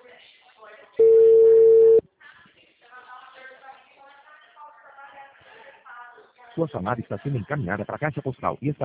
Sua chamada está sendo encaminhada para a caixa postal e está